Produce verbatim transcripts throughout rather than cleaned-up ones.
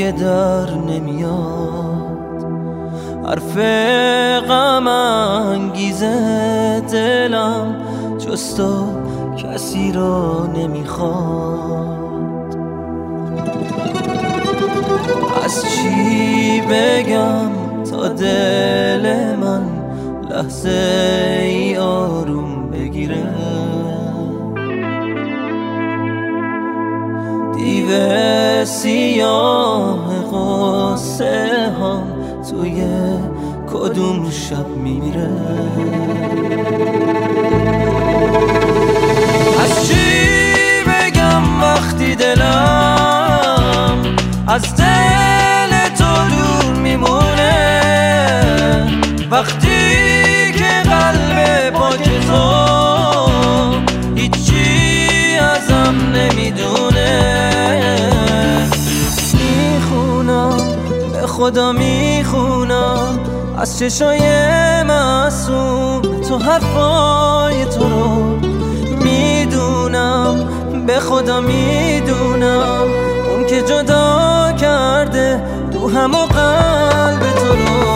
دیگه در نمیاد. حرف غم انگیزه دلم جز تو کسی رو نمیخواد. از چی بگم تا دل من لحظه ای آروم بگیره؟ دیو سیاه قصه هم توی کدوم شب میمیره؟ از چی بگم وقتی دلم از دل تو دور میمونه؟ وقتی که قلب پاک تو هیچی ازم نمیدونه. میخونم به خدا میخونم از چشای معصوم تو حرفای تو رو میدونم، به خدا میدونم اون که جدا کرده روحم و قلب تو رو.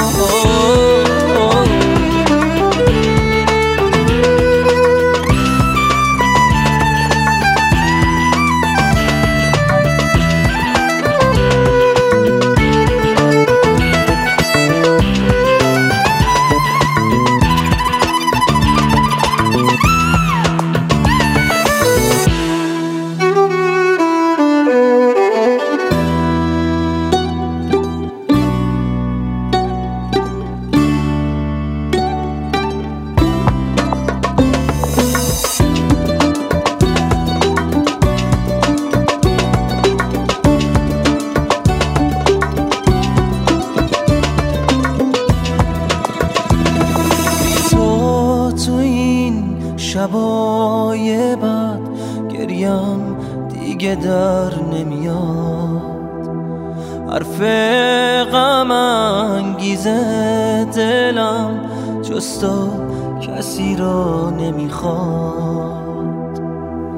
شبای بعد گریم دیگه در نمیاد. حرف غم انگیزه دلم جز تو کسی رو نمیخواد.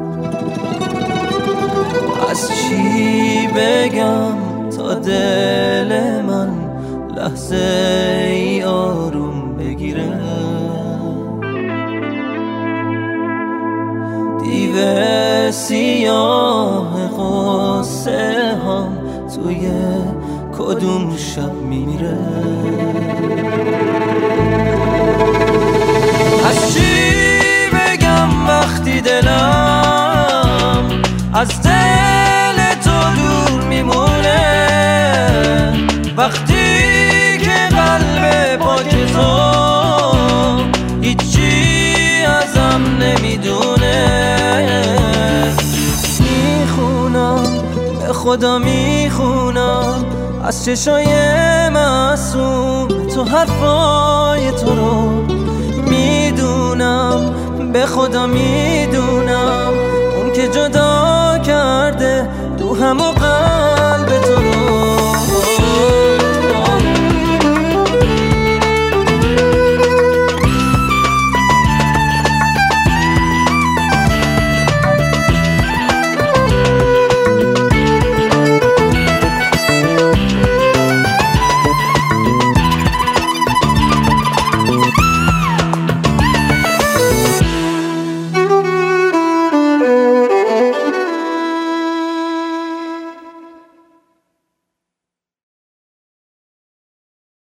از چی بگم تا دل من لحظه ای آروم بگیره؟ دیو سیاه قصه هم توی کدوم شب میمیره؟ از چی بگم وقتی دلم از دل تو دور میمونه؟ وقتی که قلب پاک تو هیچی ازم نمیدونه. به خدا میخونم از چشای معصوم تو حرفای تو رو میدونم، به خدا میدونم اون که جدا کرده روحم و قلب